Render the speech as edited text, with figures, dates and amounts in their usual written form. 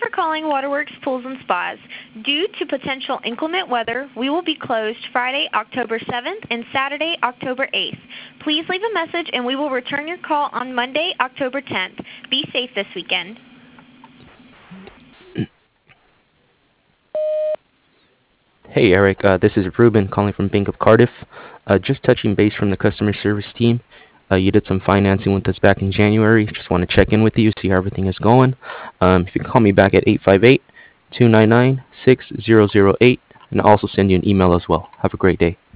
for calling Waterworks Pools and Spas. Due to potential inclement weather, we will be closed Friday, October 7th and Saturday, October 8th. Please leave a message and we will return your call on Monday, October 10th. Be safe this weekend. Hey Eric, this is Ruben calling from Bank of Cardiff. Just touching base from the customer service team. You did some financing with us back in January. Just want to check in with you, see how everything is going. If you can call me back at 858-299-6008, and I'll also send you an email as well. Have a great day.